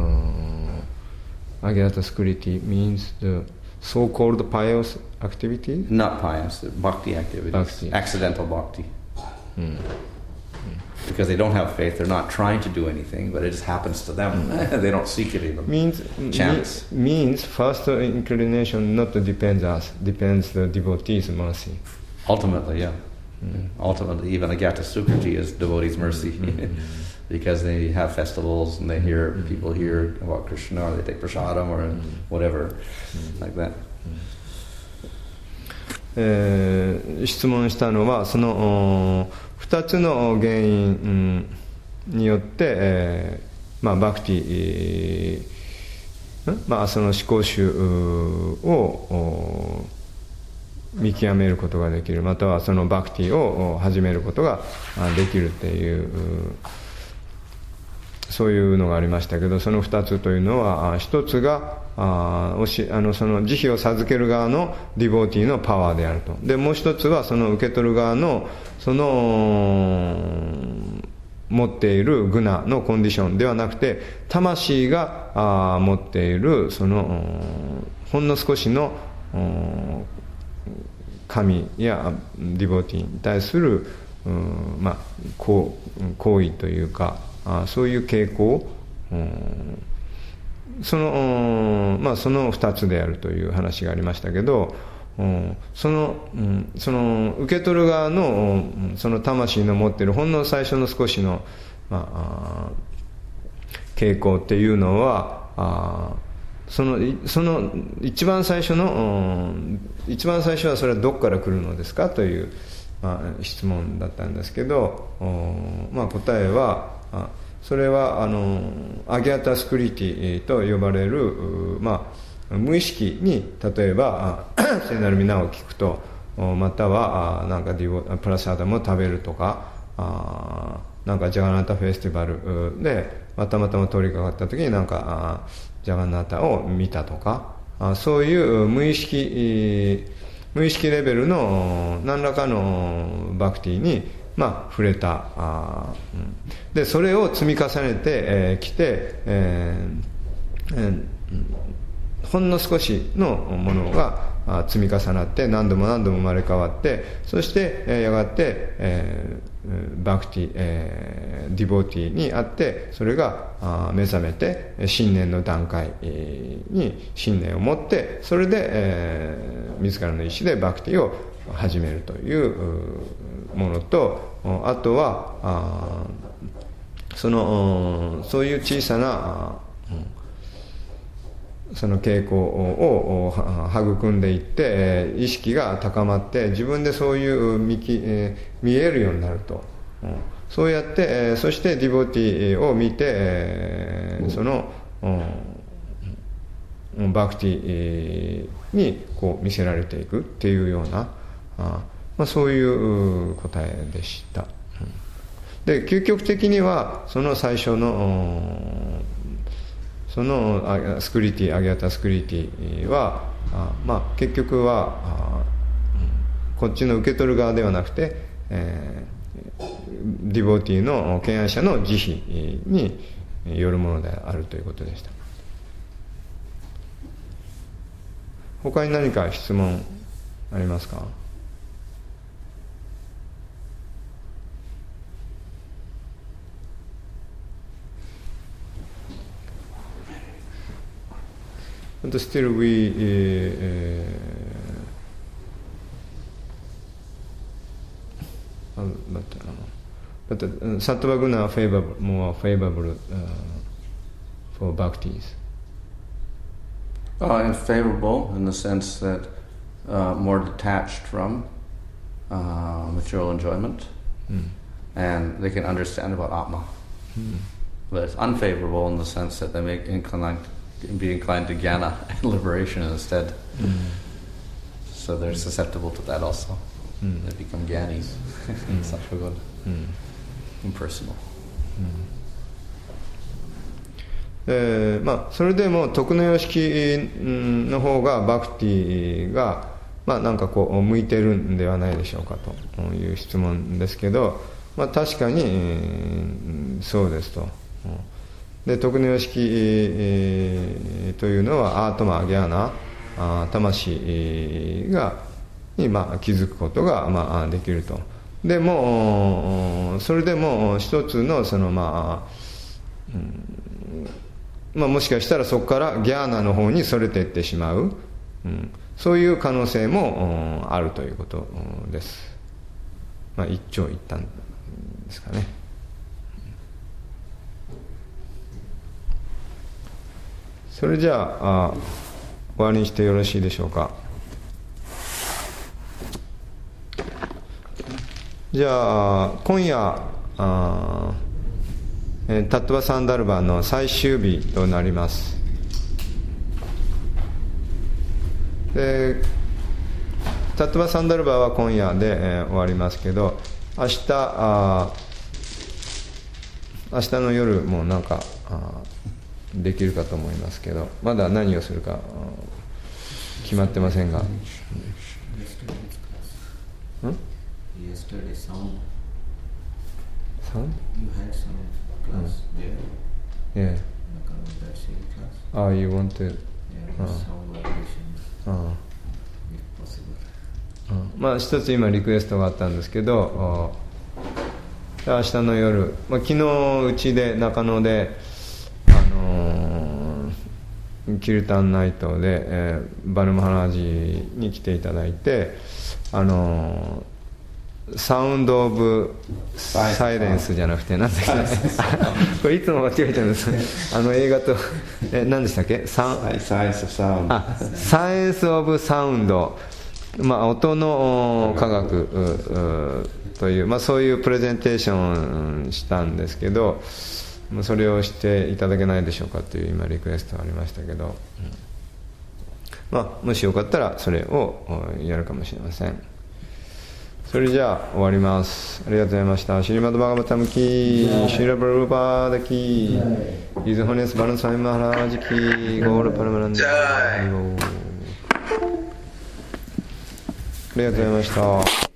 uh, Agyata Sukriti means the so-called pious activity? Not pious, bhakti activities. Bhakti. Accidental bhakti. Mm. Mm. Because they don't have faith, they're not trying to do anything, but it just happens to them. Mm. They don't seek it even. Means, Chance. Me, means first inclination not depends us, depends the devotee's mercy. Ultimately, yeah. Mm. Ultimately, even Agyata Sukriti is devotees' mercy. Mm-hmm. Because they have festivals and they hear, mm-hmm. people hear about Krishna, or they take prasadam, or mm-hmm. whatever, mm-hmm. like that. えー、質問したのはそのふたつの原因によって、えーまあ、バクティ、えーまあ、その思考集を見極めることができる、またはそのバクティを始めることができるっていうそういうのがありましたけど、そのふたつというのはひとつがあおしあのその慈悲を授ける側のディボーティーのパワーであると。でもう一つはその受け取る側のその持っているグナのコンディションではなくて、魂があ持っているそのほんの少しの神やディボーティーに対する、うんまあ、行為というか、あそういう傾向、うん、その、まあ、そのふたつであるという話がありましたけど、うん、その、うん、その受け取る側のその魂の持っているほんの最初の少しの、まあ、傾向っていうのはあそのその一番最初の、うん、一番最初はそれはどこから来るのですかという、まあ、質問だったんですけど、まあ、答えはあそれはあのアギャタスクリティと呼ばれる、まあ、無意識に例えば聖なる皆を聞くと、またはなんかディボプラサダムを食べるとか、あなんかジャガナータフェスティバルでたまたま通りかかった時になんかジャガナータを見たとか、あそういう無意識無意識レベルの何らかのバクティにまあ、触れたあ、うん、でそれを積み重ねてき、えー、て、えーえー、ほんの少しのものが積み重なって何度も何度も生まれ変わって、そして、えー、やがて、えー、バクティ、えー、ディボーティにあって、それがあ目覚めて信念の段階に信念を持って、それで、えー、自らの意思でバクティを始めるというものと、あとはあそのそういう小さなその傾向を育んでいって意識が高まって自分でそういう見き、えー、見えるようになると、うん、そうやって、えー、そしてディボティを見て、えー、その、うん、バクティにこう見せられていくっていうようなあ、まあ、そういう答えでした。で究極的にはその最初のそのスクリティアギャタスクリティはあ、まあ、結局はあこっちの受け取る側ではなくて、えー、ディボティの敬愛者の慈悲によるものであるということでした。他に何か質問ありますか？But still we uh, uh, but, uh, but uh, Sattva Guna are favorable, more favorable uh, for bhaktis. Uh, and favorable in the sense that uh, more detached from uh, material enjoyment, mm. and they can understand about Atma. Mm. But it's unfavorable in the sense that they make inclined be inclined to jnana and liberation instead. Mm. So they're susceptible to that also. Mm. They become jnanis. Mm. It's not so good. Mm. Impersonal. Mm. えーまあ、それでも徳の様式の方がバクティが、まあ、なんかこう向いてるんではないでしょうかという質問ですけど、まあ、確かに、えー、そうですと。で徳の様式、えー、というのはアートマギャーナあ魂がに、まあ、気づくことが、まあ、できると。でもそれでも一つのそのまあ、うんまあ、もしかしたらそこからギャーナの方にそれていってしまう、うん、そういう可能性もあるということです。まあ、一長一短ですかね。それじゃあ、あ終わりにしてよろしいでしょうか。じゃあ今夜あタットヴァサンダルバの最終日となります。でタットヴァサンダルバは今夜で、えー、終わりますけど、明日あ明日の夜もなんかあできるかと思いますけど、まだ何をするか決まってませんが。ん Yesterday sound. Sound? You had some class there. Yeah. That same class. Oh, you want to? Yeah, uh, sound vibration. Uh, If possible. uh, まあ一つ今リクエストがあったんですけど、明日の夜、まあ、昨日うちで中野で、あのー、キルタンナイトで、えー、バルマハラージに来ていただいて、あのーサウンド・オブ・サイレンスじゃなくて何だっけこれいつも間違えちゃうんですあの映画とえ何でしたっけサイエンス・オブ・サウンド、まあ、音の科学という、まあ、そういうプレゼンテーションしたんですけど、それをしていただけないでしょうかという今リクエストがありましたけど、うん、まあ、もしよかったらそれをやるかもしれません。それじゃあ終わります。ありがとうございました。シリマドバガバタムキー、シラブルバーダキー、イズホネスバルンサイマハラージキー、ゴールパラマランディー。ありがとうございました。